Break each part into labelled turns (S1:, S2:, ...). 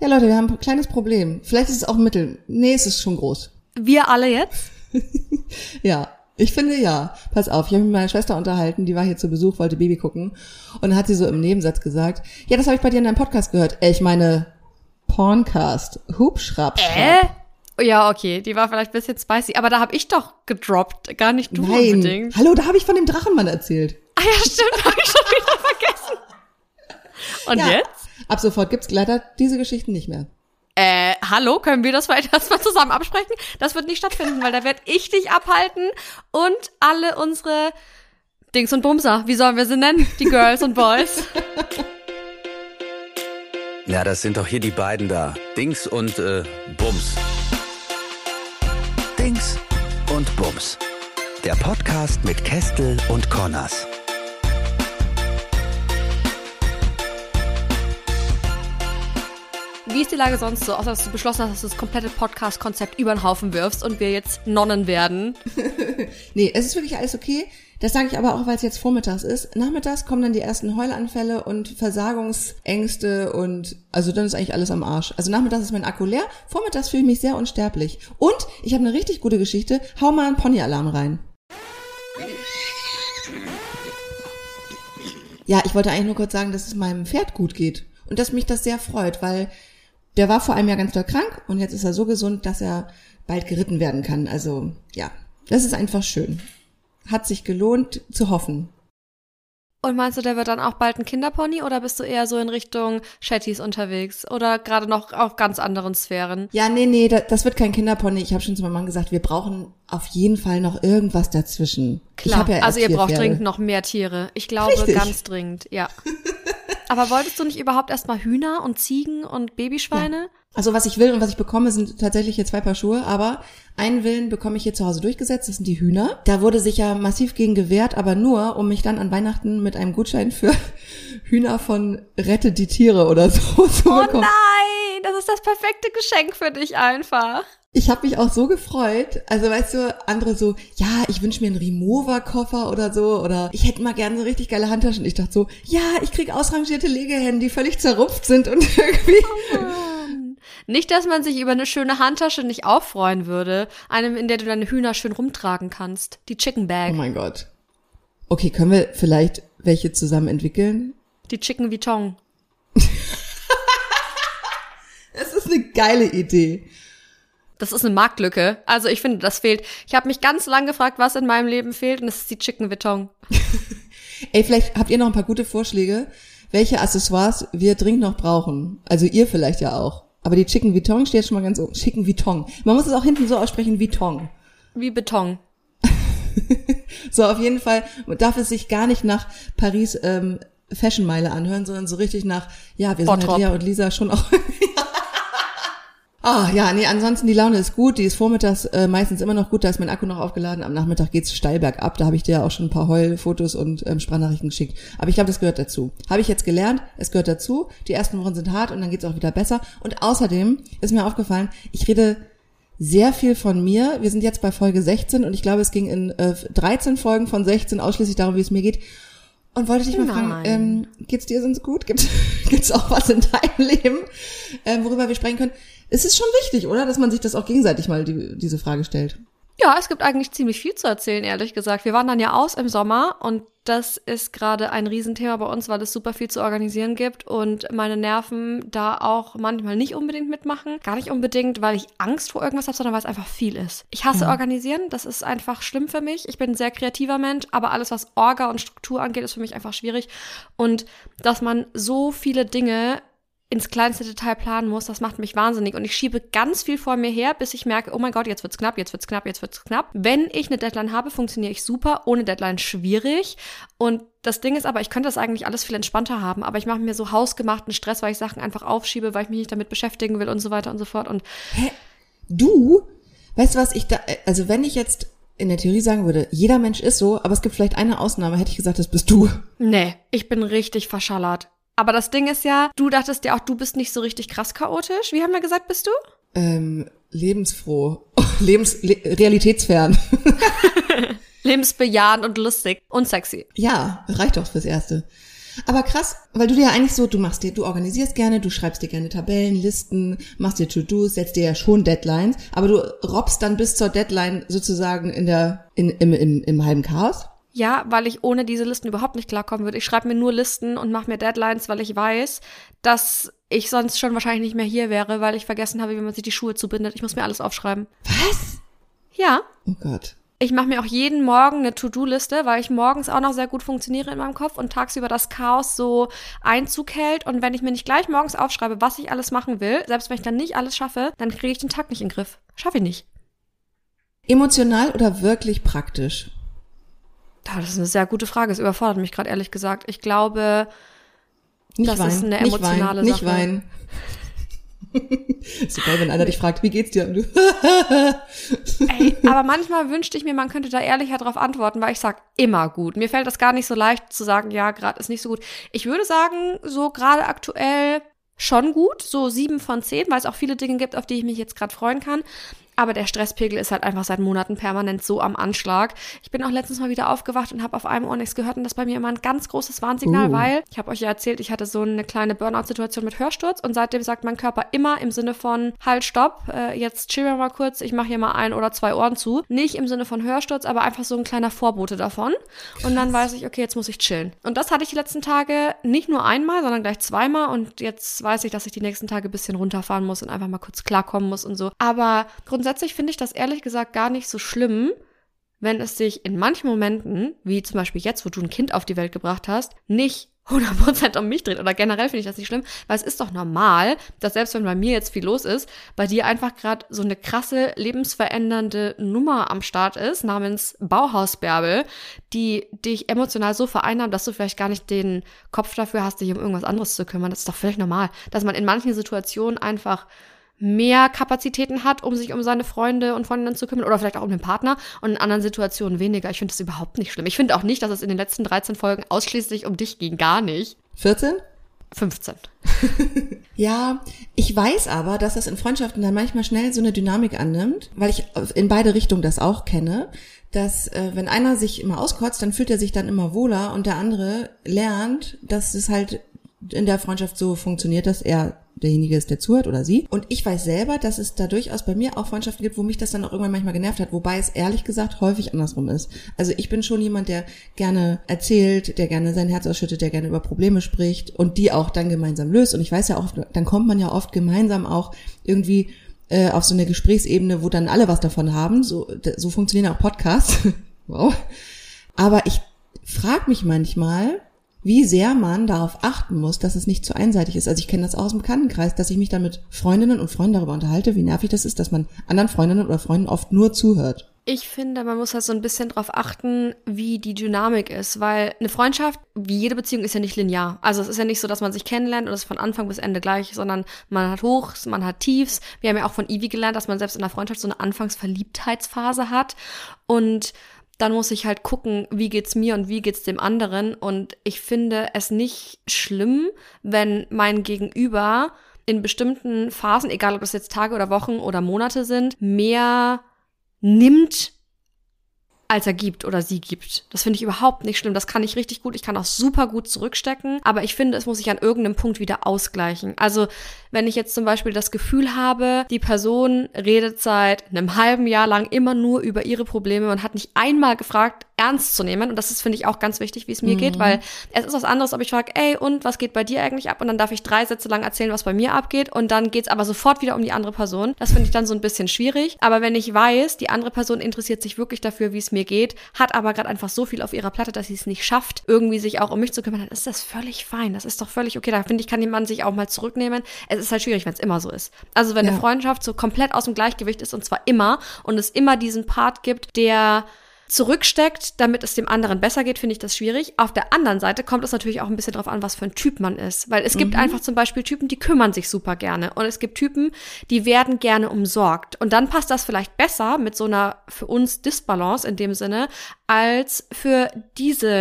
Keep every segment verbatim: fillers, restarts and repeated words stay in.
S1: Ja, Leute, wir haben ein kleines Problem. Vielleicht ist es auch mittel. Nee, es ist schon groß.
S2: Wir alle jetzt?
S1: Ja, ich finde ja. Pass auf, ich habe mich mit meiner Schwester unterhalten, die war hier zu Besuch, wollte Baby gucken. Und dann hat sie so im Nebensatz gesagt, ja, das habe ich bei dir in deinem Podcast gehört. Äh, ich meine, Porncast. Hubschrapp.
S2: Äh? Ja, okay, die war vielleicht ein bisschen spicy. Aber da habe ich doch gedroppt, gar nicht du
S1: Nein.
S2: unbedingt.
S1: Hallo, da habe ich von dem Drachenmann erzählt.
S2: Ah ja, stimmt, habe ich schon wieder vergessen. Und
S1: Ja,
S2: jetzt?
S1: Ab sofort gibt's leider diese Geschichten nicht mehr.
S2: Äh, hallo, können wir das vielleicht erstmal zusammen absprechen? Das wird nicht stattfinden, weil da werde ich dich abhalten und alle unsere Dings und Bumser, wie sollen wir sie nennen? Die Girls und Boys.
S3: Ja, das sind doch hier die beiden da. Dings und äh, Bums. Dings und Bums. Der Podcast mit Kestel und Connors.
S2: Wie ist die Lage sonst so, außer dass du beschlossen hast, dass du das komplette Podcast-Konzept über den Haufen wirfst und wir jetzt Nonnen werden?
S1: Nee, es ist wirklich alles okay. Das sage ich aber auch, weil es jetzt vormittags ist. Nachmittags kommen dann die ersten Heulanfälle und Versagungsängste und also dann ist eigentlich alles am Arsch. Also nachmittags ist mein Akku leer, vormittags fühle ich mich sehr unsterblich. Und ich habe eine richtig gute Geschichte. Hau mal einen Pony-Alarm rein. Ja, ich wollte eigentlich nur kurz sagen, dass es meinem Pferd gut geht und dass mich das sehr freut, weil der war vor einem Jahr ganz doll krank und jetzt ist er so gesund, dass er bald geritten werden kann. Also ja, das ist einfach schön. Hat sich gelohnt zu hoffen.
S2: Und meinst du, der wird dann auch bald ein Kinderpony oder bist du eher so in Richtung Chattys unterwegs oder gerade noch auf ganz anderen Sphären?
S1: Ja, nee, nee, das, das wird kein Kinderpony. Ich habe schon zu meinem Mann gesagt, wir brauchen auf jeden Fall noch irgendwas dazwischen.
S2: Klar,
S1: ich hab ja erst
S2: also ihr
S1: vier
S2: braucht
S1: Pferde.
S2: dringend noch mehr Tiere. Ich glaube,
S1: Richtig.
S2: ganz dringend, ja. Aber wolltest du nicht überhaupt erstmal Hühner und Ziegen und Babyschweine?
S1: Ja. Also was ich will und was ich bekomme, sind tatsächlich hier zwei Paar Schuhe, aber einen Willen bekomme ich hier zu Hause durchgesetzt, das sind die Hühner. Da wurde sich ja massiv gegen gewehrt, aber nur, um mich dann an Weihnachten mit einem Gutschein für Hühner von Rette die Tiere oder so zu
S2: Oh
S1: bekommen.
S2: nein, das ist das perfekte Geschenk für dich einfach.
S1: Ich habe mich auch so gefreut. Also weißt du, andere so, ja, ich wünsche mir einen Remover-Koffer oder so. Oder ich hätte mal gerne so richtig geile Handtaschen. Ich dachte so, ja, ich krieg ausrangierte Legehennen, die völlig zerrupft sind und irgendwie...
S2: Oh Mann. Nicht, dass man sich über eine schöne Handtasche nicht auch freuen würde. Eine, in der du deine Hühner schön rumtragen kannst. Die Chicken Bag.
S1: Oh mein Gott. Okay, können wir vielleicht welche zusammen entwickeln?
S2: Die Chicken Vuitton.
S1: Das ist eine geile Idee.
S2: Das ist eine Marktlücke. Also ich finde, das fehlt. Ich habe mich ganz lang gefragt, was in meinem Leben fehlt, und das ist die Chicken Vuitton.
S1: Ey, vielleicht habt ihr noch ein paar gute Vorschläge, welche Accessoires wir dringend noch brauchen. Also ihr vielleicht ja auch. Aber die Chicken Vuitton steht schon mal ganz oben. Chicken Vuitton. Man muss es auch hinten so aussprechen, Vuitton.
S2: Wie Beton.
S1: So, auf jeden Fall darf es sich gar nicht nach Paris ähm, Fashionmeile anhören, sondern so richtig nach, ja, wir sind
S2: Bottrop.
S1: halt Lea und Lisa schon auch... Ah, ja, nee, ansonsten die Laune ist gut, die ist vormittags äh, meistens immer noch gut, da ist mein Akku noch aufgeladen, am Nachmittag geht's steil bergab, da habe ich dir ja auch schon ein paar Heulfotos und ähm, Sprachnachrichten geschickt, aber ich glaube, das gehört dazu. Habe ich jetzt gelernt, es gehört dazu, die ersten Wochen sind hart und dann geht's auch wieder besser und außerdem ist mir aufgefallen, ich rede sehr viel von mir, wir sind jetzt bei Folge sechzehn und ich glaube, es ging in äh, dreizehn Folgen von sechzehn ausschließlich darum, wie es mir geht. Und wollte dich mal
S2: Nein.
S1: fragen, ähm, geht's dir sonst gut? Gibt's, gibt's auch was in deinem Leben, ähm, worüber wir sprechen können? Es ist schon wichtig, oder? Dass man sich das auch gegenseitig mal die, diese Frage stellt.
S2: Ja, es gibt eigentlich ziemlich viel zu erzählen, ehrlich gesagt. Wir waren dann ja aus im Sommer und das ist gerade ein Riesenthema bei uns, weil es super viel zu organisieren gibt und meine Nerven da auch manchmal nicht unbedingt mitmachen. Gar nicht unbedingt, weil ich Angst vor irgendwas habe, sondern weil es einfach viel ist. Ich hasse
S1: Mhm.
S2: Organisieren, das ist einfach schlimm für mich. Ich bin ein sehr kreativer Mensch, aber alles, was Orga und Struktur angeht, ist für mich einfach schwierig. Und dass man so viele Dinge ins kleinste Detail planen muss, das macht mich wahnsinnig. Und ich schiebe ganz viel vor mir her, bis ich merke, oh mein Gott, jetzt wird's knapp, jetzt wird's knapp, jetzt wird's knapp. Wenn ich eine Deadline habe, funktioniere ich super. Ohne Deadline schwierig. Und das Ding ist aber, ich könnte das eigentlich alles viel entspannter haben, aber ich mache mir so hausgemachten Stress, weil ich Sachen einfach aufschiebe, weil ich mich nicht damit beschäftigen will und so weiter und so fort. Und
S1: Hä? Du? Weißt du was, ich da, also wenn ich jetzt in der Theorie sagen würde, jeder Mensch ist so, aber es gibt vielleicht eine Ausnahme, hätte ich gesagt, das bist du.
S2: nee, ich bin richtig verschallert. Aber das Ding ist ja, du dachtest ja auch, du bist nicht so richtig krass chaotisch. Wie haben wir gesagt, bist du?
S1: Ähm, lebensfroh. Lebens, le- realitätsfern.
S2: Lebensbejahend und lustig und sexy.
S1: Ja, reicht doch fürs Erste. Aber krass, weil du dir ja eigentlich so, du machst dir, du organisierst gerne, du schreibst dir gerne Tabellen, Listen, machst dir To-Dos, setzt dir ja schon Deadlines, aber du robbst dann bis zur Deadline sozusagen in der, in, im, im, im halben Chaos?
S2: Ja, weil ich ohne diese Listen überhaupt nicht klarkommen würde. Ich schreibe mir nur Listen und mache mir Deadlines, weil ich weiß, dass ich sonst schon wahrscheinlich nicht mehr hier wäre, weil ich vergessen habe, wie man sich die Schuhe zubindet. Ich muss mir alles aufschreiben.
S1: Was?
S2: Ja.
S1: Oh Gott.
S2: Ich mache mir auch jeden Morgen eine To-Do-Liste, weil ich morgens auch noch sehr gut funktioniere in meinem Kopf und tagsüber das Chaos so Einzug hält. Und wenn ich mir nicht gleich morgens aufschreibe, was ich alles machen will, selbst wenn ich dann nicht alles schaffe, dann kriege ich den Tag nicht in den Griff. Schaffe ich nicht.
S1: Emotional oder wirklich praktisch?
S2: Das ist eine sehr gute Frage. Es überfordert mich gerade, ehrlich gesagt. Ich glaube,
S1: nicht
S2: das
S1: weinen,
S2: ist eine emotionale
S1: nicht
S2: Sache.
S1: Weinen, nicht weinen. Ist so geil, wenn einer dich fragt, wie geht's dir? Und du
S2: Ey, aber manchmal wünschte ich mir, man könnte da ehrlicher drauf antworten, weil ich sag immer gut. Mir fällt das gar nicht so leicht zu sagen, ja, gerade ist nicht so gut. Ich würde sagen, so gerade aktuell schon gut, so sieben von zehn, weil es auch viele Dinge gibt, auf die ich mich jetzt gerade freuen kann. Aber der Stresspegel ist halt einfach seit Monaten permanent so am Anschlag. Ich bin auch letztens mal wieder aufgewacht und habe auf einem Ohr nichts gehört und das ist bei mir immer ein ganz großes Warnsignal, uh. weil, ich habe euch ja erzählt, ich hatte so eine kleine Burnout-Situation mit Hörsturz und seitdem sagt mein Körper immer im Sinne von, halt, stopp, äh, jetzt chillen wir mal kurz, ich mache hier mal ein oder zwei Ohren zu. Nicht im Sinne von Hörsturz, aber einfach so ein kleiner Vorbote davon. Und dann weiß ich, okay, jetzt muss ich chillen. Und das hatte ich die letzten Tage nicht nur einmal, sondern gleich zweimal und jetzt weiß ich, dass ich die nächsten Tage ein bisschen runterfahren muss und einfach mal kurz klarkommen muss und so. Aber grundsätzlich Grundsätzlich finde ich das ehrlich gesagt gar nicht so schlimm, wenn es sich in manchen Momenten, wie zum Beispiel jetzt, wo du ein Kind auf die Welt gebracht hast, nicht hundert Prozent um mich dreht. Oder generell finde ich das nicht schlimm, weil es ist doch normal, dass selbst wenn bei mir jetzt viel los ist, bei dir einfach gerade so eine krasse, lebensverändernde Nummer am Start ist, namens Bauhausbärbel, die dich emotional so vereinnahmt, dass du vielleicht gar nicht den Kopf dafür hast, dich um irgendwas anderes zu kümmern. Das ist doch völlig normal, dass man in manchen Situationen einfach mehr Kapazitäten hat, um sich um seine Freunde und Freundinnen zu kümmern oder vielleicht auch um den Partner und in anderen Situationen weniger. Ich finde das überhaupt nicht schlimm. Ich finde auch nicht, dass es in den letzten dreizehn Folgen ausschließlich um dich ging. Gar nicht.
S1: vierzehn?
S2: fünfzehn.
S1: Ja, ich weiß aber, dass das in Freundschaften dann manchmal schnell so eine Dynamik annimmt, weil ich in beide Richtungen das auch kenne, dass äh, wenn einer sich immer auskotzt, dann fühlt er sich dann immer wohler und der andere lernt, dass es halt in der Freundschaft so funktioniert, dass er derjenige ist, der zuhört oder sie. Und ich weiß selber, dass es da durchaus bei mir auch Freundschaften gibt, wo mich das dann auch irgendwann manchmal genervt hat, wobei es ehrlich gesagt häufig andersrum ist. Also ich bin schon jemand, der gerne erzählt, der gerne sein Herz ausschüttet, der gerne über Probleme spricht und die auch dann gemeinsam löst. Und ich weiß ja auch, dann kommt man ja oft gemeinsam auch irgendwie äh, auf so eine Gesprächsebene, wo dann alle was davon haben. So, so funktionieren auch Podcasts. Wow. Aber ich frage mich manchmal, wie sehr man darauf achten muss, dass es nicht zu einseitig ist. Also ich kenne das auch aus dem Bekanntenkreis, dass ich mich dann mit Freundinnen und Freunden darüber unterhalte, wie nervig das ist, dass man anderen Freundinnen oder Freunden oft nur zuhört.
S2: Ich finde, man muss halt so ein bisschen drauf achten, wie die Dynamik ist, weil eine Freundschaft, wie jede Beziehung, ist ja nicht linear. Also es ist ja nicht so, dass man sich kennenlernt und es ist von Anfang bis Ende gleich, sondern man hat Hochs, man hat Tiefs. Wir haben ja auch von Ivy gelernt, dass man selbst in einer Freundschaft so eine Anfangsverliebtheitsphase hat und dann muss ich halt gucken, wie geht's mir und wie geht's dem anderen. Und ich finde es nicht schlimm, wenn mein Gegenüber in bestimmten Phasen, egal ob das jetzt Tage oder Wochen oder Monate sind, mehr nimmt, als er gibt oder sie gibt. Das finde ich überhaupt nicht schlimm. Das kann ich richtig gut. Ich kann auch super gut zurückstecken. Aber ich finde, es muss sich an irgendeinem Punkt wieder ausgleichen. Also wenn ich jetzt zum Beispiel das Gefühl habe, die Person redet seit einem halben Jahr lang immer nur über ihre Probleme und hat nicht einmal gefragt, ernst zu nehmen. Und das ist, finde ich, auch ganz wichtig, wie es mir mhm. geht, weil es ist was anderes, ob ich frage, ey, und was geht bei dir eigentlich ab? Und dann darf ich drei Sätze lang erzählen, was bei mir abgeht. Und dann geht's aber sofort wieder um die andere Person. Das finde ich dann so ein bisschen schwierig. Aber wenn ich weiß, die andere Person interessiert sich wirklich dafür, wie es mir geht, hat aber gerade einfach so viel auf ihrer Platte, dass sie es nicht schafft, irgendwie sich auch um mich zu kümmern, dann ist das völlig fein. Das ist doch völlig okay. Da finde ich, kann jemand sich auch mal zurücknehmen. Es ist halt schwierig, wenn es immer so ist. Also wenn ja. eine Freundschaft so komplett aus dem Gleichgewicht ist und zwar immer und es immer diesen Part gibt, der zurücksteckt, damit es dem anderen besser geht, finde ich das schwierig. Auf der anderen Seite kommt es natürlich auch ein bisschen drauf an, was für ein Typ man ist. Weil es gibt mhm. einfach zum Beispiel Typen, die kümmern sich super gerne. Und es gibt Typen, die werden gerne umsorgt. Und dann passt das vielleicht besser mit so einer für uns Disbalance in dem Sinne, als für diese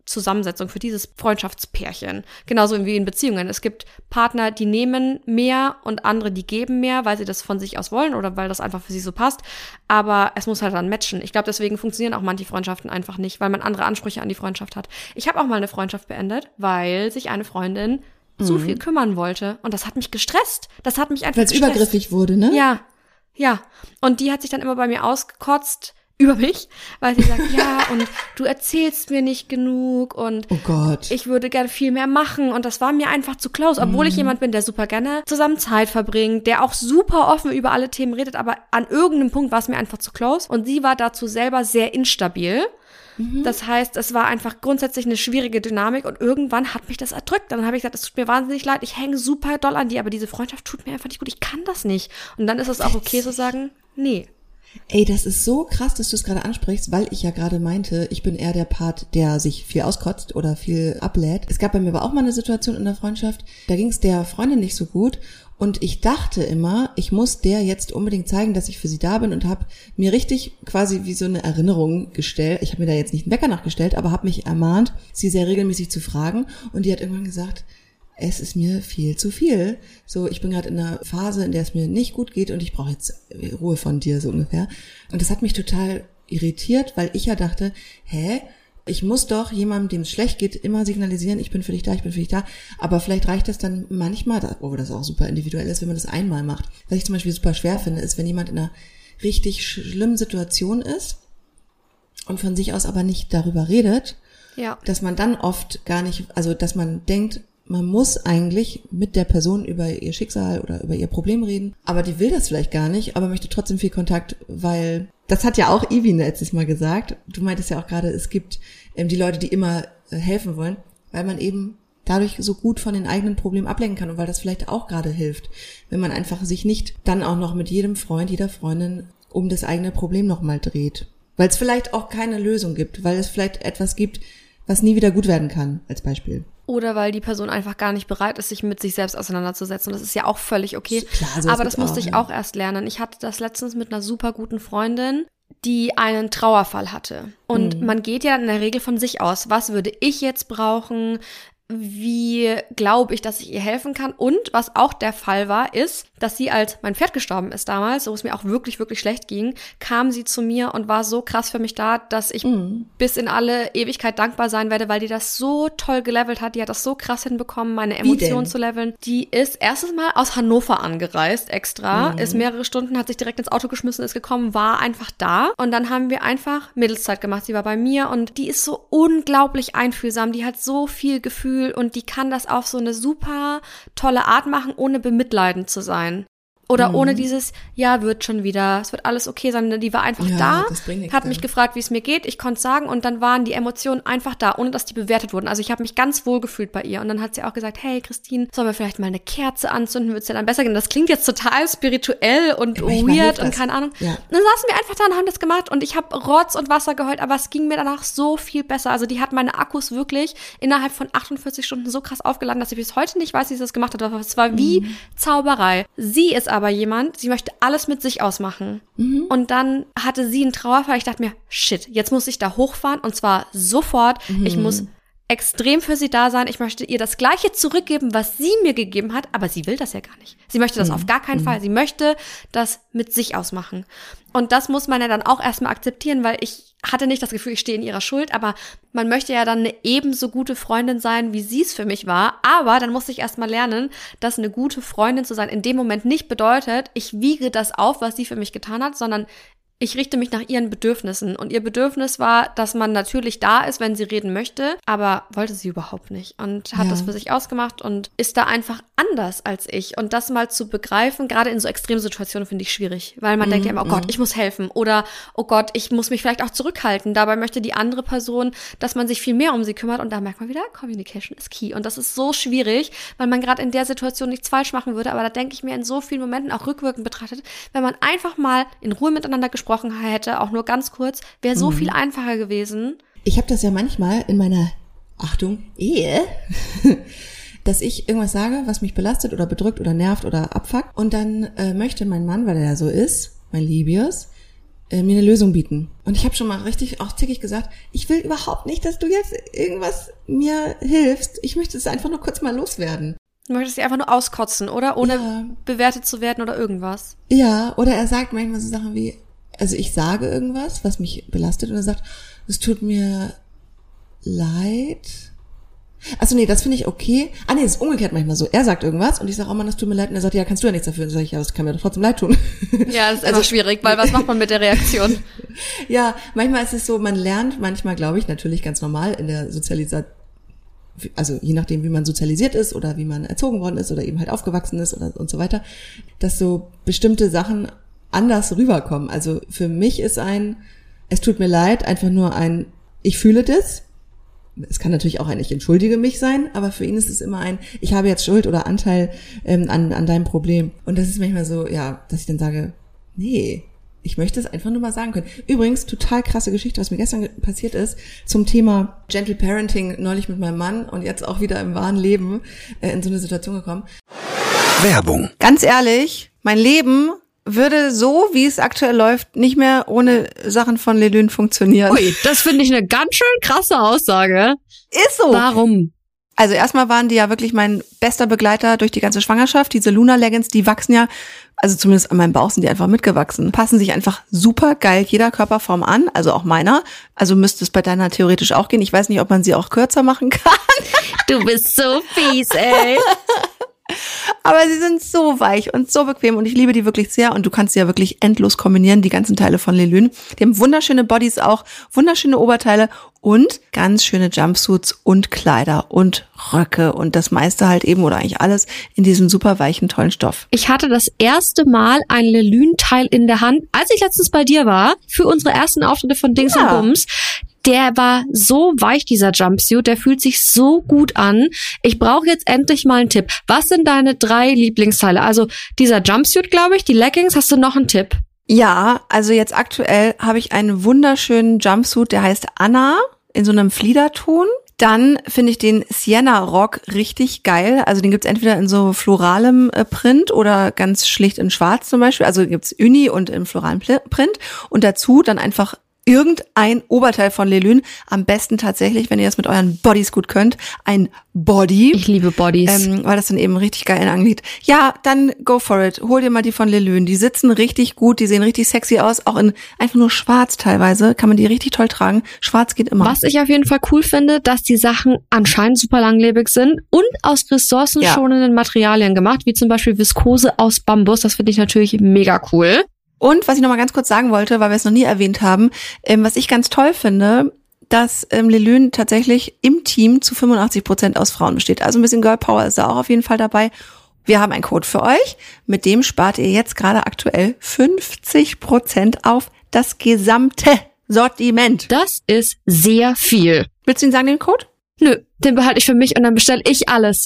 S2: Zusammensetzung, für dieses Freundschaftspärchen. Genauso wie in Beziehungen. Es gibt Partner, die nehmen mehr und andere, die geben mehr, weil sie das von sich aus wollen oder weil das einfach für sie so passt. Aber es muss halt dann matchen. Ich glaube, deswegen funktionieren auch manche Freundschaften einfach nicht, weil man andere Ansprüche an die Freundschaft hat. Ich habe auch mal eine Freundschaft beendet, weil sich eine Freundin mhm. zu viel kümmern wollte. Und das hat mich gestresst. Das hat mich einfach
S1: Weil es übergriffig wurde, ne?
S2: Ja, ja. Und die hat sich dann immer bei mir ausgekotzt, über mich, weil sie sagt, ja, und du erzählst mir nicht genug und
S1: oh Gott.
S2: ich würde gerne viel mehr machen und das war mir einfach zu close, obwohl mm. ich jemand bin, der super gerne zusammen Zeit verbringt, der auch super offen über alle Themen redet, aber an irgendeinem Punkt war es mir einfach zu close und sie war dazu selber sehr instabil. Mhm. Das heißt, es war einfach grundsätzlich eine schwierige Dynamik und irgendwann hat mich das erdrückt. Dann habe ich gesagt, es tut mir wahnsinnig leid, ich hänge super doll an dir, aber diese Freundschaft tut mir einfach nicht gut, ich kann das nicht. Und dann ist es auch okay zu sagen, nee.
S1: Ey, das ist so krass, dass du es gerade ansprichst, weil ich ja gerade meinte, ich bin eher der Part, der sich viel auskotzt oder viel ablädt. Es gab bei mir aber auch mal eine Situation in der Freundschaft, da ging es der Freundin nicht so gut und ich dachte immer, ich muss der jetzt unbedingt zeigen, dass ich für sie da bin und habe mir richtig quasi wie so eine Erinnerung gestellt. Ich habe mir da jetzt nicht einen Wecker nachgestellt, aber habe mich ermahnt, sie sehr regelmäßig zu fragen und die hat irgendwann gesagt, es ist mir viel zu viel. So, ich bin gerade in einer Phase, in der es mir nicht gut geht und ich brauche jetzt Ruhe von dir, so ungefähr. Und das hat mich total irritiert, weil ich ja dachte, hä, ich muss doch jemandem, dem es schlecht geht, immer signalisieren, ich bin für dich da, ich bin für dich da. Aber vielleicht reicht das dann manchmal, obwohl das auch super individuell ist, wenn man das einmal macht. Was ich zum Beispiel super schwer finde, ist, wenn jemand in einer richtig schlimmen Situation ist und von sich aus aber nicht darüber redet, ja. dass man dann oft gar nicht, also dass man denkt, man muss eigentlich mit der Person über ihr Schicksal oder über ihr Problem reden, aber die will das vielleicht gar nicht, aber möchte trotzdem viel Kontakt, weil das hat ja auch Ivi letztes Mal gesagt. Du meintest ja auch gerade, es gibt ähm, die Leute, die immer äh, helfen wollen, weil man eben dadurch so gut von den eigenen Problemen ablenken kann und weil das vielleicht auch gerade hilft, wenn man einfach sich nicht dann auch noch mit jedem Freund, jeder Freundin um das eigene Problem nochmal dreht. Weil es vielleicht auch keine Lösung gibt, weil es vielleicht etwas gibt, was nie wieder gut werden kann, als Beispiel.
S2: Oder weil die Person einfach gar nicht bereit ist, sich mit sich selbst auseinanderzusetzen. Und das ist ja auch völlig okay.
S1: Klar, so
S2: aber das musste
S1: auch,
S2: ich
S1: ja.
S2: auch erst lernen. Ich hatte das letztens mit einer super guten Freundin, die einen Trauerfall hatte. Und mhm. man geht ja in der Regel von sich aus. Was würde ich jetzt brauchen? Wie glaube ich, dass ich ihr helfen kann? Und was auch der Fall war, ist, dass sie, als mein Pferd gestorben ist damals, wo es mir auch wirklich, wirklich schlecht ging, kam sie zu mir und war so krass für mich da, dass ich mm. bis in alle Ewigkeit dankbar sein werde, weil die das so toll gelevelt hat. Die hat das so krass hinbekommen, meine Emotionen zu leveln. Die ist erstes Mal aus Hannover angereist, extra, mm. ist mehrere Stunden, hat sich direkt ins Auto geschmissen, ist gekommen, war einfach da. Und dann haben wir einfach Mädelszeit gemacht. Sie war bei mir und die ist so unglaublich einfühlsam. Die hat so viel Gefühl und die kann das auf so eine super tolle Art machen, ohne bemitleidend zu sein. Oder mhm. ohne dieses, ja, wird schon wieder, es wird alles okay sein. Die war einfach
S1: ja,
S2: da, hat
S1: dann.
S2: mich gefragt, wie es mir geht. Ich konnte es sagen und dann waren die Emotionen einfach da, ohne dass die bewertet wurden. Also ich habe mich ganz wohl gefühlt bei ihr. Und dann hat sie auch gesagt, hey Christine, sollen wir vielleicht mal eine Kerze anzünden? Wird es dir dann besser gehen? Das klingt jetzt total spirituell und aber weird und keine Ahnung. Ja. Und dann saßen wir einfach da und haben das gemacht und ich habe Rotz und Wasser geheult, aber es ging mir danach so viel besser. Also die hat meine Akkus wirklich innerhalb von achtundvierzig Stunden so krass aufgeladen, dass ich bis heute nicht weiß, wie sie das gemacht hat. Aber es war wie mhm. Zauberei. Sie ist aber jemand, sie möchte alles mit sich ausmachen. Mhm. Und dann hatte sie einen Trauerfall. Ich dachte mir, shit, jetzt muss ich da hochfahren und zwar sofort. Mhm. Ich muss extrem für sie da sein. Ich möchte ihr das Gleiche zurückgeben, was sie mir gegeben hat, aber sie will das ja gar nicht. Sie möchte das mhm. auf gar keinen mhm. Fall. Sie möchte das mit sich ausmachen. Und das muss man ja dann auch erstmal akzeptieren, weil ich hatte nicht das Gefühl, ich stehe in ihrer Schuld, aber man möchte ja dann eine ebenso gute Freundin sein, wie sie es für mich war. Aber dann musste ich erstmal lernen, dass eine gute Freundin zu sein in dem Moment nicht bedeutet, ich wiege das auf, was sie für mich getan hat, sondern ich richte mich nach ihren Bedürfnissen. Und ihr Bedürfnis war, dass man natürlich da ist, wenn sie reden möchte, aber wollte sie überhaupt nicht. Und hat ja. das für sich ausgemacht und ist da einfach anders als ich. Und das mal zu begreifen, gerade in so Extremsituationen, finde ich schwierig. Weil man mm, denkt ja immer, oh Gott, ich muss helfen. Oder, oh Gott, ich muss mich vielleicht auch zurückhalten. Dabei möchte die andere Person, dass man sich viel mehr um sie kümmert. Und da merkt man wieder, Communication is key. Und das ist so schwierig, weil man gerade in der Situation nichts falsch machen würde. Aber da denke ich mir in so vielen Momenten, auch rückwirkend betrachtet, wenn man einfach mal in Ruhe miteinander gesprochen hätte, auch nur ganz kurz, wäre so mhm. viel einfacher gewesen.
S1: Ich habe das ja manchmal in meiner, Achtung, Ehe, dass ich irgendwas sage, was mich belastet oder bedrückt oder nervt oder abfuckt und dann äh, möchte mein Mann, weil er ja so ist, mein Libius, äh, mir eine Lösung bieten. Und ich habe schon mal richtig auch zickig gesagt, ich will überhaupt nicht, dass du jetzt irgendwas mir hilfst. Ich möchte es einfach nur kurz mal loswerden.
S2: Du möchtest dich einfach nur auskotzen, oder? Ohne ja. bewertet zu werden oder irgendwas.
S1: Ja, oder er sagt manchmal so Sachen wie, also ich sage irgendwas, was mich belastet und er sagt, es tut mir leid. Achso, nee, das finde ich okay. Ah, nee, das ist umgekehrt manchmal so. Er sagt irgendwas und ich sage, oh Mann, das tut mir leid. Und er sagt, ja, kannst du ja nichts dafür. Und dann sage ich, ja, das kann mir doch trotzdem leid tun.
S2: Ja, das ist also schwierig, weil was macht man mit der Reaktion?
S1: Ja, manchmal ist es so, man lernt manchmal, glaube ich, natürlich ganz normal in der Sozialisation, also je nachdem, wie man sozialisiert ist oder wie man erzogen worden ist oder eben halt aufgewachsen ist oder und so weiter, dass so bestimmte Sachen anders rüberkommen. Also für mich ist ein, es tut mir leid, einfach nur ein, ich fühle das. Es kann natürlich auch ein, ich entschuldige mich sein, aber für ihn ist es immer ein, ich habe jetzt Schuld oder Anteil ähm, an, an deinem Problem. Und das ist manchmal so, ja, dass ich dann sage, nee, ich möchte es einfach nur mal sagen können. Übrigens, total krasse Geschichte, was mir gestern passiert ist, zum Thema Gentle Parenting, neulich mit meinem Mann und jetzt auch wieder im wahren Leben äh, in so eine Situation gekommen.
S3: Werbung.
S4: Ganz ehrlich, mein Leben würde so, wie es aktuell läuft, nicht mehr ohne Sachen von LeLune funktionieren.
S2: Ui, das finde ich eine ganz schön krasse Aussage.
S4: Ist so.
S2: Warum?
S4: Also erstmal waren die ja wirklich mein bester Begleiter durch die ganze Schwangerschaft. Diese Luna Leggings, die wachsen ja, also zumindest an meinem Bauch sind die einfach mitgewachsen. Passen sich einfach super geil jeder Körperform an, also auch meiner. Also müsste es bei deiner theoretisch auch gehen. Ich weiß nicht, ob man sie auch kürzer machen kann.
S2: Du bist so fies, ey.
S4: Aber sie sind so weich und so bequem und ich liebe die wirklich sehr und du kannst sie ja wirklich endlos kombinieren, die ganzen Teile von LeLune. Die haben wunderschöne Bodies auch, wunderschöne Oberteile und ganz schöne Jumpsuits und Kleider und Röcke und das meiste halt eben oder eigentlich alles in diesem super weichen, tollen Stoff.
S2: Ich hatte das erste Mal ein LeLune-Teil in der Hand, als ich letztens bei dir war, für unsere ersten Auftritte von Dings
S4: Ja.
S2: und Bums. Der war so weich, dieser Jumpsuit, der fühlt sich so gut an. Ich brauche jetzt endlich mal einen Tipp. Was sind deine drei Lieblingsteile? Also dieser Jumpsuit, glaube ich, die Leggings, hast du noch einen Tipp?
S4: Ja, also jetzt aktuell habe ich einen wunderschönen Jumpsuit, der heißt Anna, in so einem Fliederton. Dann finde ich den Sienna Rock richtig geil. Also den gibt's entweder in so floralem äh, Print oder ganz schlicht in schwarz zum Beispiel. Also gibt's Uni und im floralen Print. Und dazu dann einfach irgendein Oberteil von LeLune, am besten tatsächlich, wenn ihr das mit euren Bodies gut könnt, ein Body.
S2: Ich liebe Bodies.
S4: Ähm, weil das dann eben richtig geil angeht. Ja, dann go for it. Hol dir mal die von LeLune. Die sitzen richtig gut, die sehen richtig sexy aus, auch in einfach nur schwarz teilweise, kann man die richtig toll tragen. Schwarz geht immer.
S2: Was ich auf jeden Fall cool finde, dass die Sachen anscheinend super langlebig sind und aus ressourcenschonenden ja. Materialien gemacht, wie zum Beispiel Viskose aus Bambus. Das finde ich natürlich mega cool.
S4: Und was ich noch mal ganz kurz sagen wollte, weil wir es noch nie erwähnt haben, ähm, was ich ganz toll finde, dass ähm, LeLune tatsächlich im Team zu fünfundachtzig Prozent aus Frauen besteht. Also ein bisschen Girl Power ist da auch auf jeden Fall dabei. Wir haben einen Code für euch, mit dem spart ihr jetzt gerade aktuell fünfzig Prozent auf das gesamte Sortiment.
S2: Das ist sehr viel.
S4: Willst du ihn sagen, den Code?
S2: Nö, den behalte ich für mich und dann bestelle ich alles.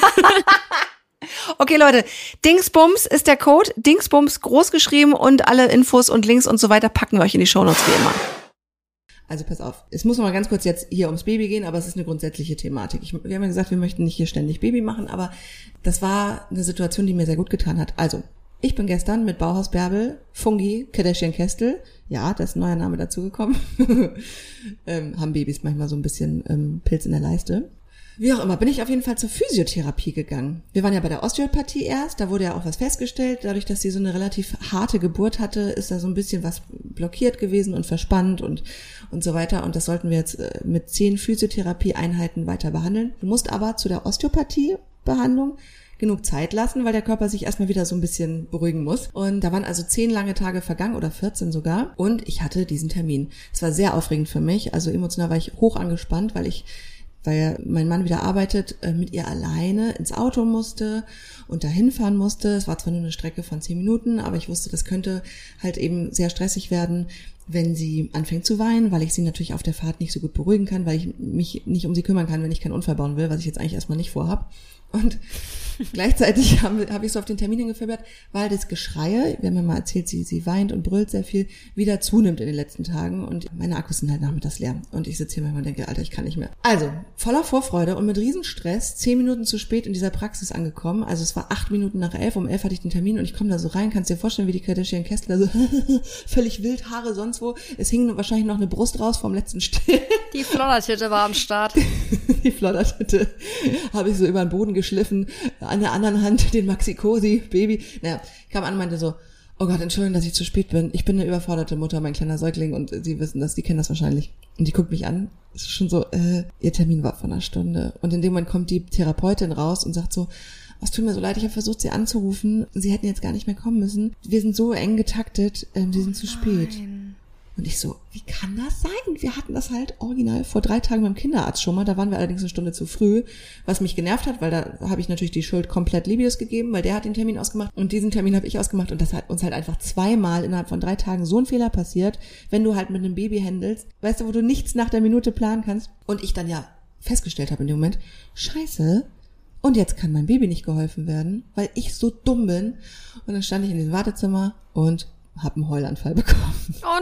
S4: Okay, Leute, Dingsbums ist der Code. Dingsbums groß geschrieben und alle Infos und Links und so weiter packen wir euch in die Shownotes wie immer.
S1: Also pass auf, es muss noch mal ganz kurz jetzt hier ums Baby gehen, aber es ist eine grundsätzliche Thematik. Ich, wir haben ja gesagt, wir möchten nicht hier ständig Baby machen, aber das war eine Situation, die mir sehr gut getan hat. Also, ich bin gestern mit Bauhaus Bärbel, Fungi, Kardashian Kestel, ja, da ist ein neuer Name dazugekommen, ähm, haben Babys manchmal so ein bisschen ähm, Pilz in der Leiste. Wie auch immer, bin ich auf jeden Fall zur Physiotherapie gegangen. Wir waren ja bei der Osteopathie erst, da wurde ja auch was festgestellt. Dadurch, dass sie so eine relativ harte Geburt hatte, ist da so ein bisschen was blockiert gewesen und verspannt und und so weiter. Und das sollten wir jetzt mit zehn Physiotherapie-Einheiten weiter behandeln. Du musst aber zu der Osteopathie-Behandlung genug Zeit lassen, weil der Körper sich erstmal wieder so ein bisschen beruhigen muss. Und da waren also zehn lange Tage vergangen oder vierzehn sogar. Und ich hatte diesen Termin. Es war sehr aufregend für mich. Also emotional war ich hoch angespannt, weil ich weil mein Mann wieder arbeitet, mit ihr alleine ins Auto musste und dahin fahren musste. Es war zwar nur eine Strecke von zehn Minuten, aber ich wusste, das könnte halt eben sehr stressig werden. wenn sie anfängt zu weinen, weil ich sie natürlich auf der Fahrt nicht so gut beruhigen kann, weil ich mich nicht um sie kümmern kann, wenn ich keinen Unfall bauen will, was ich jetzt eigentlich erstmal nicht vorhab. Und gleichzeitig habe hab ich so auf den Termin hingefiebert, weil das Geschreie, wir haben ja mal erzählt, sie, sie weint und brüllt sehr viel, wieder zunimmt in den letzten Tagen und meine Akkus sind halt nachmittags leer. Und ich sitze hier manchmal und denke, Alter, ich kann nicht mehr. Also, voller Vorfreude und mit Riesenstress, zehn Minuten zu spät in dieser Praxis angekommen. Also es war acht Minuten nach elf, um elf hatte ich den Termin und ich komme da so rein, kannst dir vorstellen, wie die Kardashian Kessler so völlig wild, Haare sonst wo. Es hing wahrscheinlich noch eine Brust raus vom letzten Still.
S2: Die Floddertitte war am Start.
S1: Die Floddertitte habe ich so über den Boden geschliffen, an der anderen Hand den Maxi Cosi Baby. Naja, kam an und meinte so, oh Gott, Entschuldigung, dass ich zu spät bin. Ich bin eine überforderte Mutter, mein kleiner Säugling und Sie wissen das, die kennen das wahrscheinlich. Und die guckt mich an, ist schon so, äh, Ihr Termin war vor einer Stunde. Und in dem Moment kommt die Therapeutin raus und sagt so, es tut mir so leid, ich habe versucht, Sie anzurufen. Sie hätten jetzt gar nicht mehr kommen müssen. Wir sind so eng getaktet, ähm, Sie sind zu spät.
S2: Nein.
S1: Und ich so, wie kann das sein? Wir hatten das halt original vor drei Tagen beim Kinderarzt schon mal. Da waren wir allerdings eine Stunde zu früh, was mich genervt hat, weil da habe ich natürlich die Schuld komplett Libius gegeben, weil der hat den Termin ausgemacht und diesen Termin habe ich ausgemacht und das hat uns halt einfach zweimal innerhalb von drei Tagen so ein Fehler passiert, wenn du halt mit einem Baby handelst, weißt du, wo du nichts nach der Minute planen kannst. Und ich dann ja festgestellt habe in dem Moment, scheiße, und jetzt kann meinem Baby nicht geholfen werden, weil ich so dumm bin. Und dann stand ich in diesem Wartezimmer und hab einen Heulanfall bekommen.
S2: Oh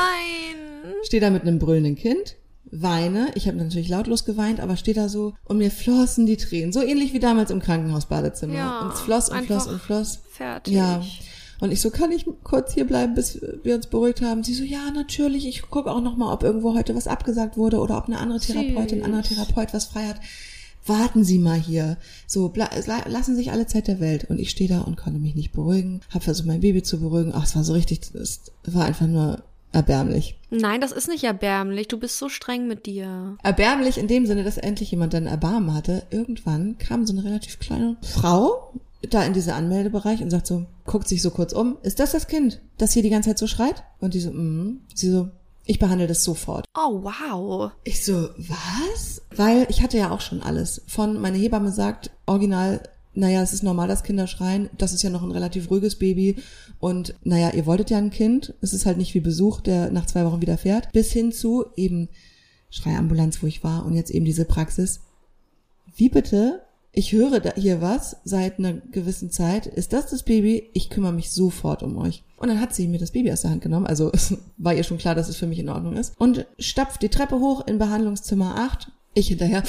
S2: nein!
S1: Stehe da mit einem brüllenden Kind, weine, ich habe natürlich lautlos geweint, aber stehe da so und mir flossen die Tränen, so ähnlich wie damals im Krankenhausbadezimmer.
S2: Ja,
S1: und es floss und floss und floss.
S2: Fertig.
S1: Ja. Und ich so, kann ich kurz hier bleiben, bis wir uns beruhigt haben? Sie so, ja, natürlich, ich gucke auch noch mal, ob irgendwo heute was abgesagt wurde oder ob eine andere Therapeutin, ein anderer Therapeut was frei hat. Warten Sie mal hier. So, bla, lassen sich alle Zeit der Welt. Und ich stehe da und konnte mich nicht beruhigen. Hab versucht, mein Baby zu beruhigen. Ach, es war so richtig, es war einfach nur erbärmlich.
S2: Nein, das ist nicht erbärmlich. Du bist so streng mit dir.
S1: Erbärmlich in dem Sinne, dass endlich jemand dann Erbarmen hatte. Irgendwann kam so eine relativ kleine Frau da in diese Anmeldebereich und sagt so, guckt sich so kurz um. Ist das das Kind, das hier die ganze Zeit so schreit? Und die so, mhm. Sie so, ich behandle das sofort.
S2: Oh, wow.
S1: Ich so, was? Weil ich hatte ja auch schon alles. Von, meine Hebamme sagt, original, naja, es ist normal, dass Kinder schreien. Das ist ja noch ein relativ ruhiges Baby. Und naja, ihr wolltet ja ein Kind. Es ist halt nicht wie Besuch, der nach zwei Wochen wieder fährt. Bis hin zu eben Schreiambulanz, wo ich war. Und jetzt eben diese Praxis. Wie bitte? Ich höre da hier was seit einer gewissen Zeit. Ist das das Baby? Ich kümmere mich sofort um euch. Und dann hat sie mir das Baby aus der Hand genommen. Also es war ihr schon klar, dass es für mich in Ordnung ist. Und stapft die Treppe hoch in Behandlungszimmer acht. Ich hinterher.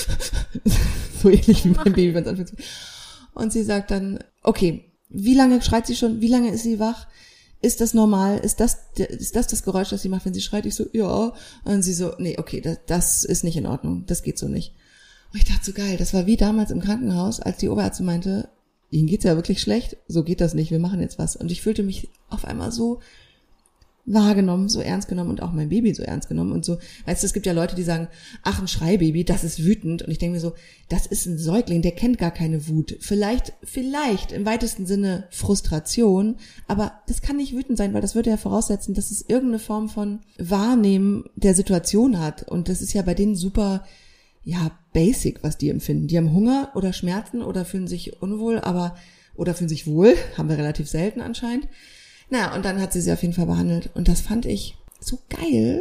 S1: So ähnlich wie mein Baby, wenn es anfängt. Und sie sagt dann, okay, wie lange schreit sie schon? Wie lange ist sie wach? Ist das normal? Ist das, ist das das Geräusch, das sie macht, wenn sie schreit? Ich so, ja. Und sie so, nee, okay, das, das ist nicht in Ordnung. Das geht so nicht. Und ich dachte so, geil, das war wie damals im Krankenhaus, als die Oberärztin meinte, Ihnen geht's ja wirklich schlecht, so geht das nicht, wir machen jetzt was. Und ich fühlte mich auf einmal so wahrgenommen, so ernst genommen und auch mein Baby so ernst genommen und so. Weißt du, es gibt ja Leute, die sagen, ach, ein Schreibaby, das ist wütend. Und ich denke mir so, das ist ein Säugling, der kennt gar keine Wut. Vielleicht, vielleicht im weitesten Sinne Frustration, aber das kann nicht wütend sein, weil das würde ja voraussetzen, dass es irgendeine Form von Wahrnehmen der Situation hat. Und das ist ja bei denen super, ja, basic, was die empfinden. Die haben Hunger oder Schmerzen oder fühlen sich unwohl, aber, oder fühlen sich wohl, haben wir relativ selten anscheinend. Naja, und dann hat sie sie auf jeden Fall behandelt. Und das fand ich so geil.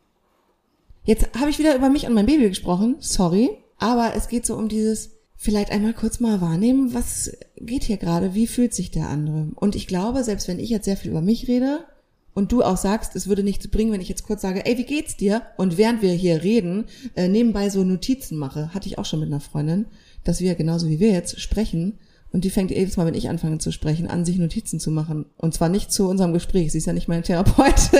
S1: Jetzt habe ich wieder über mich und mein Baby gesprochen, sorry. Aber es geht so um dieses, vielleicht einmal kurz mal wahrnehmen, was geht hier gerade, wie fühlt sich der andere. Und ich glaube, selbst wenn ich jetzt sehr viel über mich rede und du auch sagst, es würde nichts bringen, wenn ich jetzt kurz sage, ey, wie geht's dir? Und während wir hier reden, äh, nebenbei so Notizen mache, hatte ich auch schon mit einer Freundin, dass wir genauso wie wir jetzt sprechen. Und die fängt jedes Mal, wenn ich anfange zu sprechen, an, sich Notizen zu machen. Und zwar nicht zu unserem Gespräch. Sie ist ja nicht meine Therapeutin.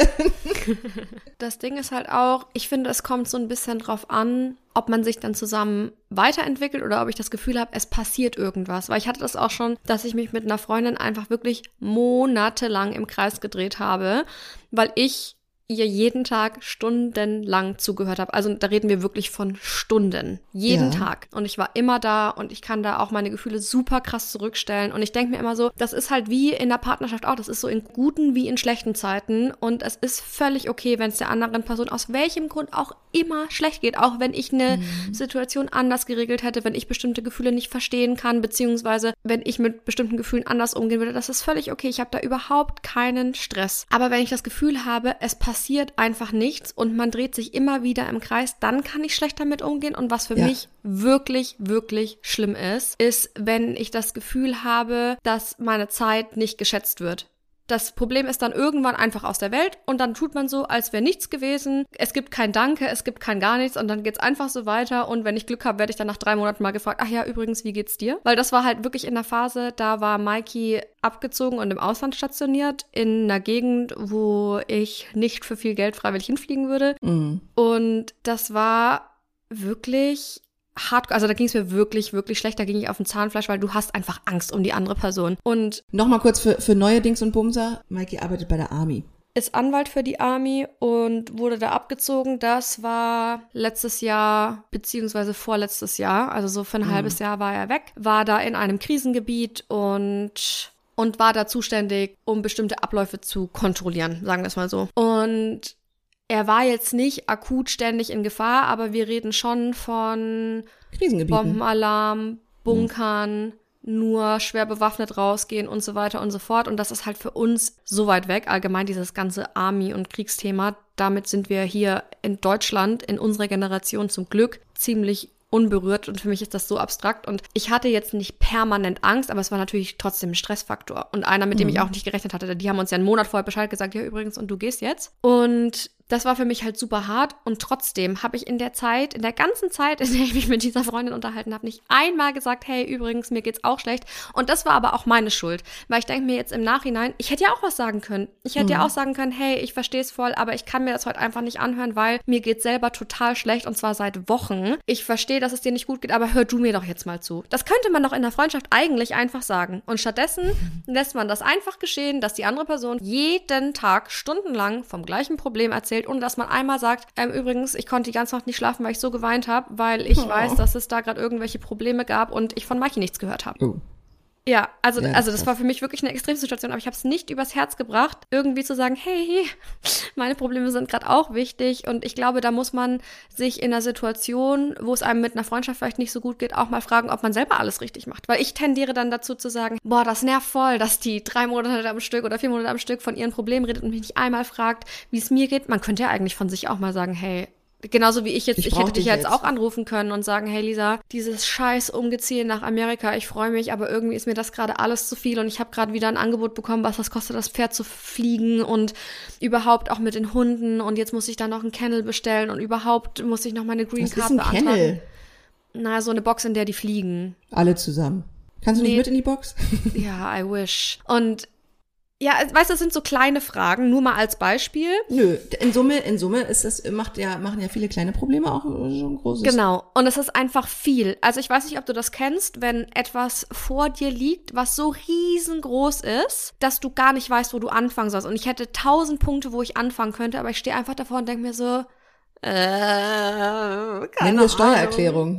S2: Das Ding ist halt auch, ich finde, es kommt so ein bisschen drauf an, ob man sich dann zusammen weiterentwickelt oder ob ich das Gefühl habe, es passiert irgendwas. Weil ich hatte das auch schon, dass ich mich mit einer Freundin einfach wirklich monatelang im Kreis gedreht habe, weil ich ihr jeden Tag stundenlang zugehört habe. Also da reden wir wirklich von Stunden. Jeden ja. Tag. Und ich war immer da und ich kann da auch meine Gefühle super krass zurückstellen. Und ich denke mir immer so, das ist halt wie in der Partnerschaft auch. Das ist so in guten wie in schlechten Zeiten. Und es ist völlig okay, wenn es der anderen Person aus welchem Grund auch immer schlecht geht, auch wenn ich eine
S1: Mhm.
S2: Situation anders geregelt hätte, wenn ich bestimmte Gefühle nicht verstehen kann, beziehungsweise wenn ich mit bestimmten Gefühlen anders umgehen würde. Das ist völlig okay. Ich habe da überhaupt keinen Stress. Aber wenn ich das Gefühl habe, es passiert einfach nichts und man dreht sich immer wieder im Kreis, dann kann ich schlecht damit umgehen. Und was für
S1: Ja.
S2: mich wirklich, wirklich schlimm ist, ist, wenn ich das Gefühl habe, dass meine Zeit nicht geschätzt wird. Das Problem ist dann irgendwann einfach aus der Welt und dann tut man so, als wäre nichts gewesen. Es gibt kein Danke, es gibt kein gar nichts und dann geht's einfach so weiter. Und wenn ich Glück habe, werde ich dann nach drei Monaten mal gefragt, ach ja, übrigens, wie geht's dir? Weil das war halt wirklich in der Phase, da war Mikey abgezogen und im Ausland stationiert, in einer Gegend, wo ich nicht für viel Geld freiwillig hinfliegen würde.
S1: Mhm.
S2: Und das war wirklich hart, also da ging es mir wirklich, wirklich schlecht, da ging ich auf den Zahnfleisch, weil du hast einfach Angst um die andere Person. Und
S1: Nochmal kurz für, für neue Dings und Bumser. Mikey arbeitet bei der Army.
S2: ist Anwalt für die Army und wurde da abgezogen. Das war letztes Jahr, beziehungsweise vorletztes Jahr, also so für ein
S1: Mhm.
S2: halbes Jahr war er weg, war da in einem Krisengebiet und und war da zuständig, um bestimmte Abläufe zu kontrollieren, sagen wir es mal so. Und er war jetzt nicht akut ständig in Gefahr, aber wir reden schon von
S1: Krisengebieten.
S2: Bombenalarm, Bunkern, nur schwer bewaffnet rausgehen und so weiter und so fort. Und das ist halt für uns so weit weg. Allgemein dieses ganze Army- und Kriegsthema. Damit sind wir hier in Deutschland, in unserer Generation zum Glück ziemlich unberührt und für mich ist das so abstrakt und ich hatte jetzt nicht permanent Angst, aber es war natürlich trotzdem ein Stressfaktor und einer, mit dem ich auch nicht gerechnet hatte. Die haben uns ja einen Monat vorher Bescheid gesagt, ja übrigens und du gehst jetzt und das war für mich halt super hart und trotzdem habe ich in der Zeit, in der ganzen Zeit, in der ich mich mit dieser Freundin unterhalten habe, nicht einmal gesagt, hey, übrigens, mir geht's auch schlecht. Und das war aber auch meine Schuld, weil ich denke mir jetzt im Nachhinein, ich hätte ja auch was sagen können. Ich hätte ja auch sagen können, hey, ich verstehe es voll, aber ich kann mir das heute einfach nicht anhören, weil mir geht's selber total schlecht und zwar seit Wochen. Ich verstehe, dass es dir nicht gut geht, aber hör du mir doch jetzt mal zu. Das könnte man doch in der Freundschaft eigentlich einfach sagen. Und stattdessen lässt man das einfach geschehen, dass die andere Person jeden Tag stundenlang vom gleichen Problem erzählt, ohne dass man einmal sagt, ähm, übrigens, ich konnte die ganze Nacht nicht schlafen, weil ich so geweint habe, weil ich
S1: Oh.
S2: weiß, dass es da gerade irgendwelche Probleme gab und ich von Mikey nichts gehört habe.
S1: Oh.
S2: Ja, also,
S1: Ja,
S2: also das
S1: krass.
S2: war für mich wirklich eine Extremsituation, aber ich habe es nicht übers Herz gebracht, irgendwie zu sagen, hey, meine Probleme sind gerade auch wichtig und ich glaube, da muss man sich in einer Situation, wo es einem mit einer Freundschaft vielleicht nicht so gut geht, auch mal fragen, ob man selber alles richtig macht. Weil ich tendiere dann dazu zu sagen, boah, das nervt voll, dass die drei Monate am Stück oder vier Monate am Stück von ihren Problemen redet und mich nicht einmal fragt, wie es mir geht. Man könnte ja eigentlich von sich auch mal sagen, hey, genauso wie ich jetzt,
S1: Ich
S2: ich,
S1: brauch
S2: hätte dich
S1: dich
S2: jetzt
S1: jetzt.
S2: auch anrufen können und sagen, hey Lisa, dieses scheiß Umgeziehen nach Amerika, ich freue mich, aber irgendwie ist mir das gerade alles zu viel und ich habe gerade wieder ein Angebot bekommen, was das kostet, das Pferd zu fliegen und überhaupt auch mit den Hunden und jetzt muss ich dann noch einen Kennel bestellen und überhaupt muss ich noch meine Green
S1: Was ist
S2: Card
S1: ein
S2: beantragen.
S1: Kennel?
S2: Na, so eine Box, in der die fliegen.
S1: Alle zusammen. Kannst du nicht
S2: Nee.
S1: mit in die Box?
S2: Ja, I wish. Und ja, weißt du, das sind so kleine Fragen, nur mal als Beispiel.
S1: Nö, in Summe, in Summe ist das, macht ja, machen ja viele kleine Probleme auch schon großes.
S2: Genau. Und es ist einfach viel. Also ich weiß nicht, ob du das kennst, wenn etwas vor dir liegt, was so riesengroß ist, dass du gar nicht weißt, wo du anfangen sollst. Und ich hätte tausend Punkte, wo ich anfangen könnte, aber ich stehe einfach davor und denke mir so, äh, keine
S1: Nennen wir es
S2: Ahnung.
S1: Steuererklärung.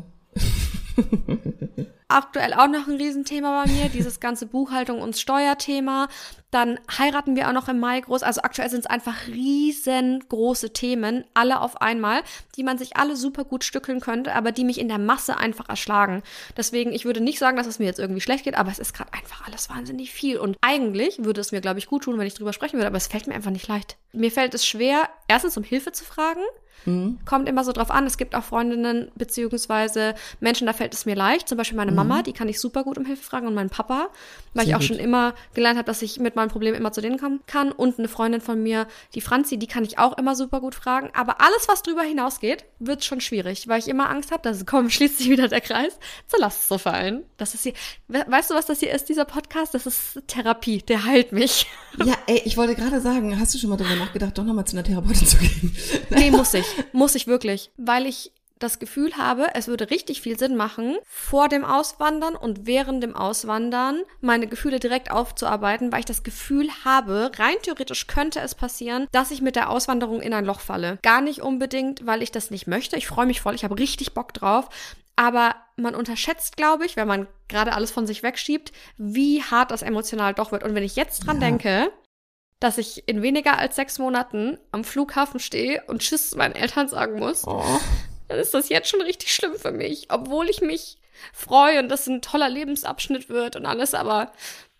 S2: Aktuell auch noch ein Riesenthema bei mir, dieses ganze Buchhaltung und Steuerthema. Dann heiraten wir auch noch im Mai groß. Also aktuell sind es einfach riesengroße Themen, alle auf einmal, die man sich alle super gut stückeln könnte, aber die mich in der Masse einfach erschlagen. Deswegen, ich würde nicht sagen, dass es mir jetzt irgendwie schlecht geht, aber es ist gerade einfach alles wahnsinnig viel. Und eigentlich würde es mir, glaube ich, gut tun, wenn ich drüber sprechen würde, aber es fällt mir einfach nicht leicht. Mir fällt es schwer, erstens um Hilfe zu fragen.
S1: Mhm.
S2: Kommt immer so drauf an. Es gibt auch Freundinnen beziehungsweise Menschen, da fällt es mir leicht. Zum Beispiel meine Mama, die kann ich super gut um Hilfe fragen und meinen Papa, weil
S1: Sehr
S2: ich auch
S1: gut.
S2: schon immer gelernt habe, dass ich mit meinen Problemen immer zu denen kommen kann. Und eine Freundin von mir, die Franzi, die kann ich auch immer super gut fragen. Aber alles, was drüber hinausgeht, wird schon schwierig, weil ich immer Angst habe, dass komm, schließt sich wieder der Kreis, zur Last zu fallen. Das ist hier, we- weißt du, was das hier ist, dieser Podcast? Das ist Therapie, der heilt mich.
S1: Ja, ey, ich wollte gerade sagen, hast du schon mal darüber nachgedacht, doch nochmal zu einer Therapeutin zu gehen?
S2: Nee, muss ich. Muss ich wirklich. Weil ich das Gefühl habe, es würde richtig viel Sinn machen, vor dem Auswandern und während dem Auswandern meine Gefühle direkt aufzuarbeiten, weil ich das Gefühl habe, rein theoretisch könnte es passieren, dass ich mit der Auswanderung in ein Loch falle. Gar nicht unbedingt, weil ich das nicht möchte. Ich freue mich voll, ich habe richtig Bock drauf. Aber man unterschätzt, glaube ich, wenn man gerade alles von sich wegschiebt, wie hart das emotional doch wird. Und wenn ich jetzt dran
S1: Ja.
S2: denke, dass ich in weniger als sechs Monaten am Flughafen stehe und Tschüss zu meinen Eltern sagen muss, oh. dann ist das jetzt schon richtig schlimm für mich, obwohl ich mich freue und das ein toller Lebensabschnitt wird und alles, aber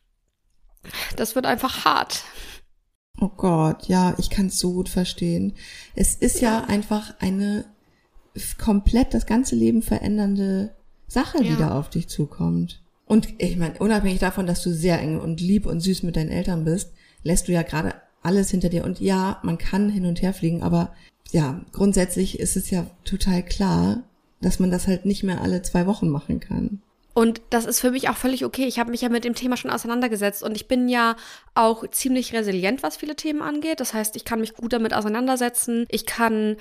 S2: das wird einfach hart.
S1: Oh Gott, ja, ich kann es so gut verstehen. Es ist ja, ja einfach eine komplett das ganze Leben verändernde Sache, die ja. da auf dich zukommt. Und ich meine, unabhängig davon, dass du sehr eng und lieb und süß mit deinen Eltern bist, lässt du ja gerade alles hinter dir. Und ja, man kann hin und her fliegen, aber ja, grundsätzlich ist es ja total klar, dass man das halt nicht mehr alle zwei Wochen machen kann.
S2: Und das ist für mich auch völlig okay. Ich habe mich ja mit dem Thema schon auseinandergesetzt und ich bin ja auch ziemlich resilient, was viele Themen angeht. Das heißt, ich kann mich gut damit auseinandersetzen. Ich kann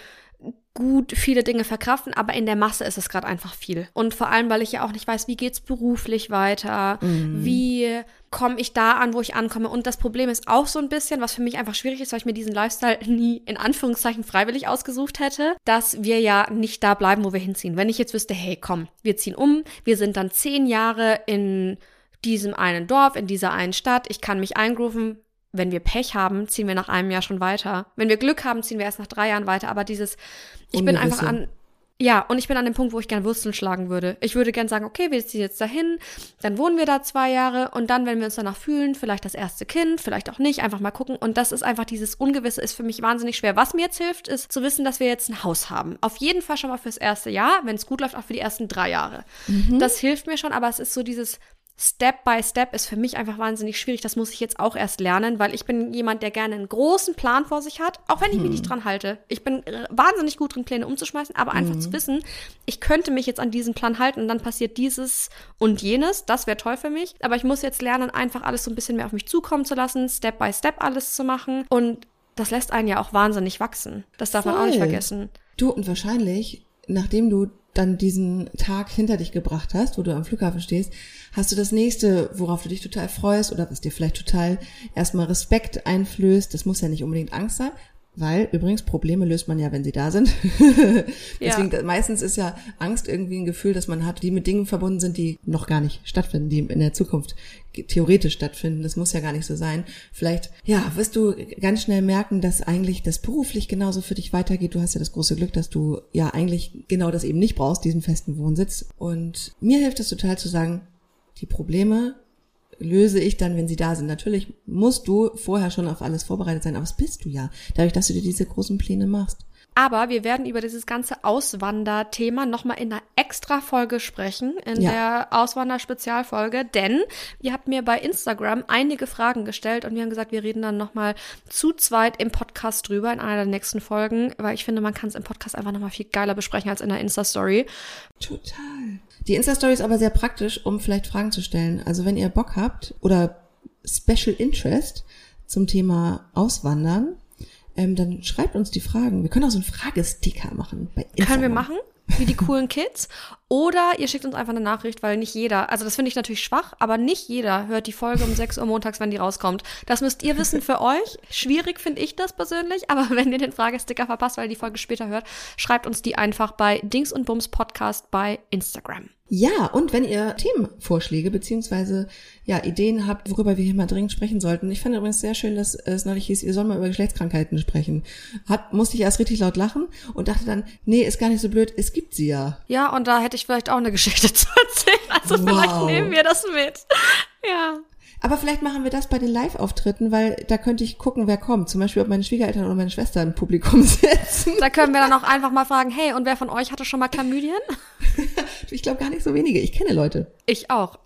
S2: gut viele Dinge verkraften, aber in der Masse ist es gerade einfach viel. Und vor allem, weil ich ja auch nicht weiß, wie geht's beruflich weiter, mhm. wie komme ich da an, wo ich ankomme. Und das Problem ist auch so ein bisschen, was für mich einfach schwierig ist, weil ich mir diesen Lifestyle nie in Anführungszeichen freiwillig ausgesucht hätte, dass wir ja nicht da bleiben, wo wir hinziehen. Wenn ich jetzt wüsste, hey, komm, wir ziehen um, wir sind dann zehn Jahre in diesem einen Dorf, in dieser einen Stadt, ich kann mich eingrooven. Wenn wir Pech haben, ziehen wir nach einem Jahr schon weiter. Wenn wir Glück haben, ziehen wir erst nach drei Jahren weiter. Aber dieses, ich Ungewisse. bin einfach an, ja, und ich bin an dem Punkt, wo ich gern Wurzeln schlagen würde. Ich würde gern sagen, okay, wir ziehen jetzt dahin, dann wohnen wir da zwei Jahre und dann, wenn wir uns danach fühlen, vielleicht das erste Kind, vielleicht auch nicht, einfach mal gucken. Und das ist einfach, dieses Ungewisse ist für mich wahnsinnig schwer. Was mir jetzt hilft, ist zu wissen, dass wir jetzt ein Haus haben. Auf jeden Fall schon mal fürs erste Jahr, wenn es gut läuft, auch für die ersten drei Jahre. Mhm. Das hilft mir schon, aber es ist so dieses Step by Step ist für mich einfach wahnsinnig schwierig. Das muss ich jetzt auch erst lernen, weil ich bin jemand, der gerne einen großen Plan vor sich hat, auch wenn ich mich nicht dran halte. Ich bin wahnsinnig gut drin, Pläne umzuschmeißen, aber einfach mhm. zu wissen, ich könnte mich jetzt an diesen Plan halten und dann passiert dieses und jenes. Das wäre toll für mich. Aber ich muss jetzt lernen, einfach alles so ein bisschen mehr auf mich zukommen zu lassen, Step by Step alles zu machen. Und das lässt einen ja auch wahnsinnig wachsen. Das darf Voll. man auch nicht vergessen.
S1: Du, und wahrscheinlich, nachdem du dann diesen Tag hinter dich gebracht hast, wo du am Flughafen stehst, hast du das nächste, worauf du dich total freust oder was dir vielleicht total erstmal Respekt einflößt. Das muss ja nicht unbedingt Angst sein, weil übrigens Probleme löst man ja, wenn sie da sind. Deswegen, ja. meistens ist ja Angst irgendwie ein Gefühl, das man hat, die mit Dingen verbunden sind, die noch gar nicht stattfinden, die in der Zukunft theoretisch stattfinden. Das muss ja gar nicht so sein. Vielleicht, ja, wirst du ganz schnell merken, dass eigentlich das beruflich genauso für dich weitergeht. Du hast ja das große Glück, dass du ja eigentlich genau das eben nicht brauchst, diesen festen Wohnsitz. Und mir hilft es total zu sagen, die Probleme löse ich dann, wenn sie da sind. Natürlich musst du vorher schon auf alles vorbereitet sein, aber das bist du ja, dadurch, dass du dir diese großen Pläne machst.
S2: Aber wir werden über dieses ganze Auswanderthema nochmal in einer Extra-Folge sprechen, in ja. der Auswander-Spezialfolge, denn ihr habt mir bei Instagram einige Fragen gestellt und wir haben gesagt, wir reden dann nochmal zu zweit im Podcast drüber, in einer der nächsten Folgen, weil ich finde, man kann es im Podcast einfach nochmal viel geiler besprechen als in der Insta-Story.
S1: Total. Die Insta-Story ist aber sehr praktisch, um vielleicht Fragen zu stellen. Also wenn ihr Bock habt oder Special Interest zum Thema Auswandern, ähm, dann schreibt uns die Fragen. Wir können auch so einen Fragesticker machen bei Instagram.
S2: Können wir machen, wie die coolen Kids. Oder ihr schickt uns einfach eine Nachricht, weil nicht jeder, also das finde ich natürlich schwach, aber nicht jeder hört die Folge um sechs Uhr montags, wenn die rauskommt. Das müsst ihr wissen für euch. Schwierig finde ich das persönlich, aber wenn ihr den Fragesticker verpasst, weil ihr die Folge später hört, schreibt uns die einfach bei Dings und Bums Podcast bei Instagram.
S1: Ja, und wenn ihr Themenvorschläge beziehungsweise ja Ideen habt, worüber wir hier mal dringend sprechen sollten. Ich fand übrigens sehr schön, dass es neulich hieß, ihr sollt mal über Geschlechtskrankheiten sprechen. Hat, musste ich erst richtig laut lachen und dachte dann, nee, ist gar nicht so blöd, es gibt sie ja.
S2: Ja, und da hätte ich vielleicht auch eine Geschichte zu erzählen. Also wow. Vielleicht nehmen wir das mit. Ja.
S1: Aber vielleicht machen wir das bei den Live-Auftritten, weil da könnte ich gucken, wer kommt. Zum Beispiel, ob meine Schwiegereltern oder meine Schwester im Publikum sitzen.
S2: Da können wir dann auch einfach mal fragen, hey, und wer von euch hatte schon mal Chlamydien?
S1: Ich glaube gar nicht so wenige. Ich kenne Leute.
S2: Ich auch.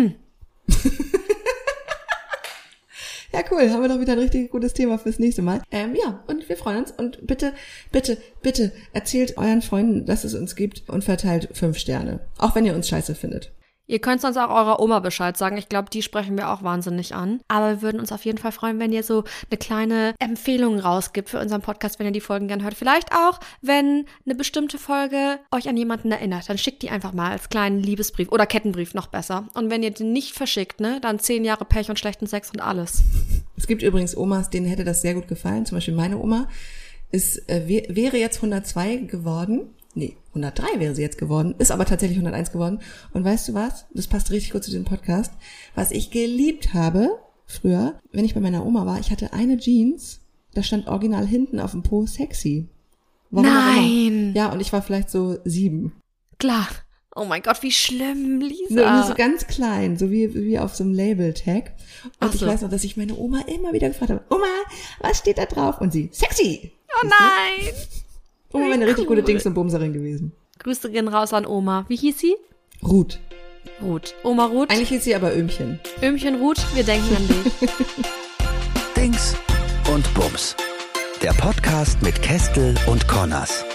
S1: Ja, cool. Haben wir doch wieder ein richtig gutes Thema fürs nächste Mal. Ähm, ja, und wir freuen uns. Und bitte, bitte, bitte erzählt euren Freunden, dass es uns gibt und verteilt fünf Sterne. Auch wenn ihr uns scheiße findet.
S2: Ihr könnt sonst auch eurer Oma Bescheid sagen. Ich glaube, die sprechen wir auch wahnsinnig an. Aber wir würden uns auf jeden Fall freuen, wenn ihr so eine kleine Empfehlung rausgibt für unseren Podcast, wenn ihr die Folgen gern hört. Vielleicht auch, wenn eine bestimmte Folge euch an jemanden erinnert. Dann schickt die einfach mal als kleinen Liebesbrief oder Kettenbrief, noch besser. Und wenn ihr den nicht verschickt, ne, dann zehn Jahre Pech und schlechten Sex und alles.
S1: Es gibt übrigens Omas, denen hätte das sehr gut gefallen. Zum Beispiel meine Oma ist, äh, wäre jetzt hundertzwei geworden. Nee, hundertdrei wäre sie jetzt geworden, ist aber tatsächlich hunderteins geworden. Und weißt du was? Das passt richtig gut zu diesem Podcast. Was ich geliebt habe, früher, wenn ich bei meiner Oma war, ich hatte eine Jeans, da stand original hinten auf dem Po sexy. Warum auch immer.
S2: Nein.
S1: Ja, und ich war vielleicht so sieben.
S2: Klar. Oh mein Gott, wie schlimm, Lisa.
S1: Nur, nur so ganz klein, so wie, wie auf so einem Label-Tag. Und
S2: Ach
S1: ich
S2: so.
S1: weiß noch, dass ich meine Oma immer wieder gefragt habe, Oma, was steht da drauf? Und sie, sexy.
S2: Oh nein.
S1: Oma war eine
S2: Wie
S1: richtig
S2: cool.
S1: gute Dings- und Bumserin gewesen.
S2: Grüße gehen raus an Oma. Wie hieß sie?
S1: Ruth.
S2: Ruth. Oma Ruth.
S1: Eigentlich hieß sie aber Öhmchen.
S2: Öhmchen Ruth, wir denken an dich.
S3: Dings und Bums. Der Podcast mit Kestel und Connors.